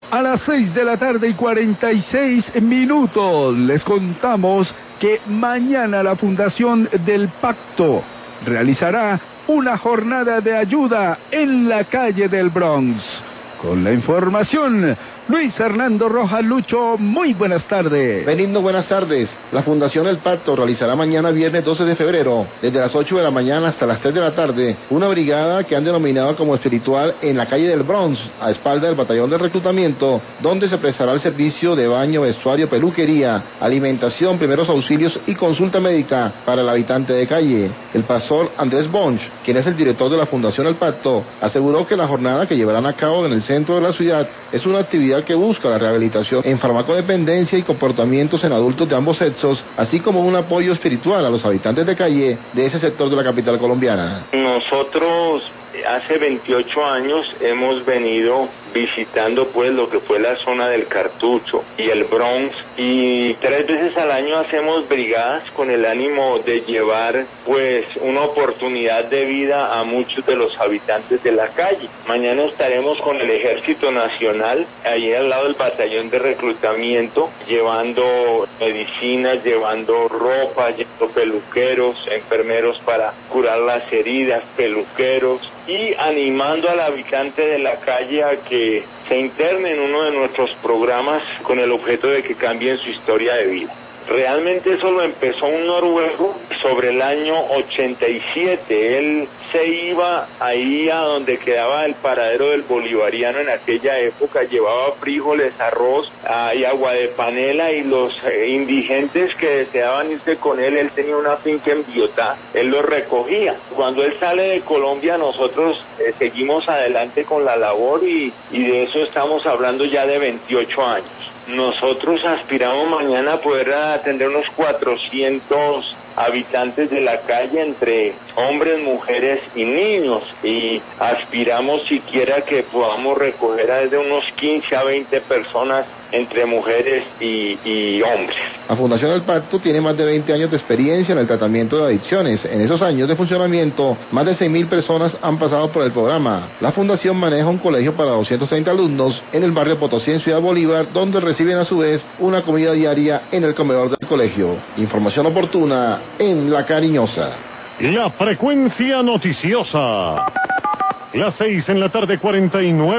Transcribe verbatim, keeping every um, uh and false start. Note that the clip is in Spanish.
A las seis de la tarde y cuarenta y seis minutos les contamos que mañana la Fundación del Pacto realizará una jornada de ayuda en la calle del Bronx. Con la información, Luis Fernando Rojas. Lucho, muy buenas tardes. Benigno, buenas tardes. La Fundación El Pacto realizará mañana viernes doce de febrero, desde las ocho de la mañana hasta las tres de la tarde, una brigada que han denominado como espiritual en la calle del Bronx, a espalda del batallón de reclutamiento, donde se prestará el servicio de baño, vestuario, peluquería, alimentación, primeros auxilios y consulta médica para el habitante de calle. El pastor Andrés Bonch, quien es el director de la Fundación El Pacto, aseguró que la jornada que llevarán a cabo en el centro de la ciudad es una actividad que busca la rehabilitación en farmacodependencia y comportamientos en adultos de ambos sexos, así como un apoyo espiritual a los habitantes de calle de ese sector de la capital colombiana. Nosotros hace veintiocho años hemos venido visitando pues lo que fue la zona del Cartucho y el Bronx, y tres veces al año hacemos brigadas con el ánimo de llevar pues una oportunidad de vida a muchos de los habitantes de la calle. Mañana estaremos con el Ejército Nacional ahí al lado del batallón de reclutamiento, llevando medicinas, llevando ropa, llevando peluqueros, enfermeros para curar las heridas, peluqueros, y animando al habitante de la calle a que se interne en uno de nuestros programas con el objeto de que cambien su historia de vida. Realmente eso lo empezó un noruego sobre el año ochenta y siete. Él se iba ahí a donde quedaba el paradero del bolivariano en aquella época, llevaba frijoles, arroz ah, y agua de panela, y los eh, indigentes que deseaban irse con él, él tenía una finca en Biotá, él los recogía. Cuando él sale de Colombia, nosotros eh, seguimos adelante con la labor y, y de eso estamos hablando ya de veintiocho años. Nosotros aspiramos mañana a poder atender unos cuatrocientos habitantes de la calle, entre hombres, mujeres y niños, y aspiramos siquiera que podamos recoger a desde unos quince a veinte personas entre mujeres y, y hombres. La Fundación El Pacto tiene más de veinte años de experiencia en el tratamiento de adicciones. En esos años de funcionamiento, más de seis mil personas han pasado por el programa. La Fundación maneja un colegio para doscientos treinta alumnos en el barrio Potosí, en Ciudad Bolívar, donde reciben a su vez una comida diaria en el comedor del colegio. Información oportuna en La Cariñosa. La frecuencia noticiosa. Las seis en la tarde, cuarenta y nueve.